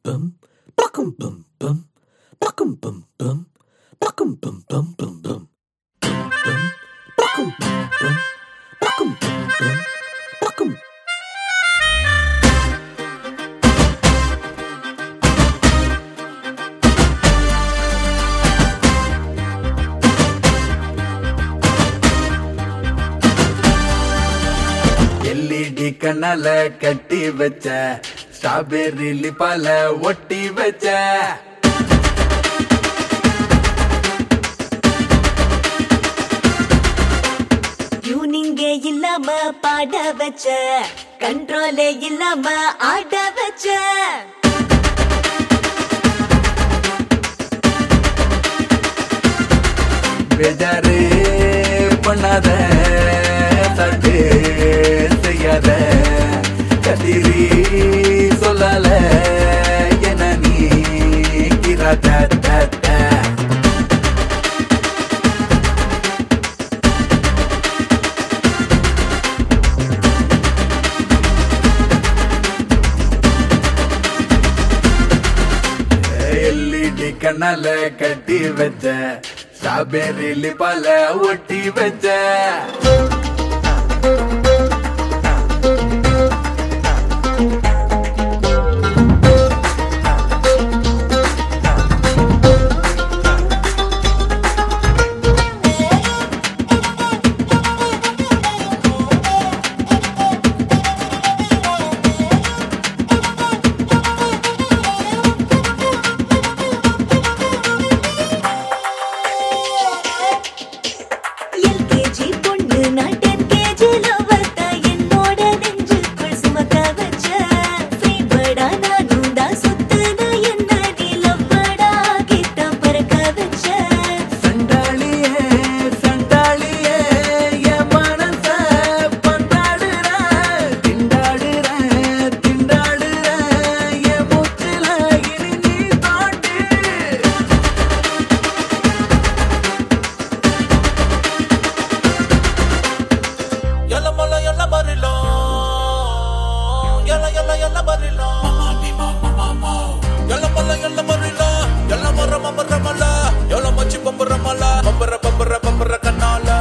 bum, buckum bum bum, buckum bum bum, buckum bum bum bum bum, bum, buckum bum bum, buckum bum bum, buckum. LED கண்ணால கட்டி வச்ச strawberry லிப்பால ஒட்டி வச்ச டியூனிங்கே இல்லாம பாட வச்ச கண்ட்ரோலே இல்லாம ஆட வச்ச பேஜாரு பண்ணாத தட்டு செய்யாத கதிரி சொல்லால என நீ கிராத எல்இடி கண்ணால கட்டி வச்ச ஸ்ட்ராபெர்ரி லிப்பால ஒட்டி வச்ச எல்கேஜி பொண்ணு நான் 10 kg லவர்த்த என்னோட நெஞ்சுக்குள் சுமக்க வச்ச ஃப்ரீபர்டா நானும் தான் சுத்துன என்ன நீ லவ்வர்டா கிட்ட பறக்க வச்ச சண்டாளியே சண்டாளியே என் மனச பந்தாடுற திண்டாடுற திண்டாடுற என் மூச்சுல இனி நீ தாண்டு Yalla mala yalla barilo Yalla yalla yalla barilo Yalla mala yalla barilo Yalla marra marra mala Yalla machi bambara mala Bambara bambara bambara kanala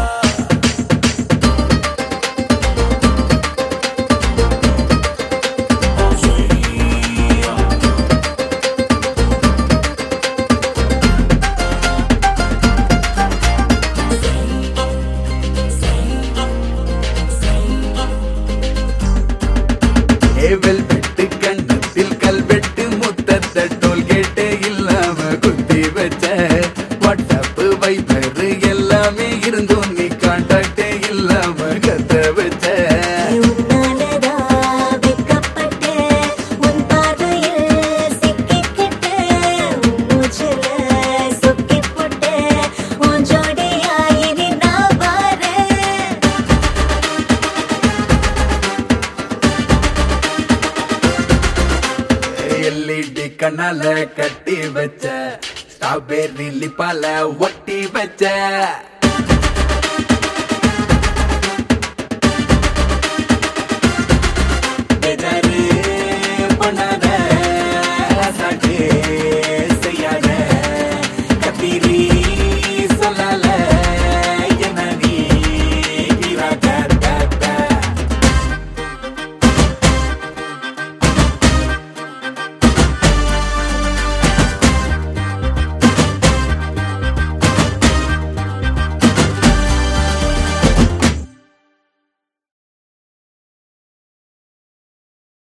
ஏவல் வெட்டு கண்ணத்தில் கல்வெட்டு முத்தத்த டோல்கேட்டு இல்லாம குத்தி வச்ச வாட்ஸ்அப் வைபர் எல்லாமே இருந்தும் நீ கான்டாக்டே இல்லாம கத்த வச்ச உன்னாலதா வெக்கப்பட்டு உன் பார்வையில் சிக்கிக்கிட்டு உன் மூச்சுல சொக்கிப் போட்டு உன் ஜோடியா இனி நான் வாரேன் எல்இடி கண்ணால கட்டி வச்ச ஸ்ட்ராபெர்ரி லிப்பால ஒட்டி வச்ச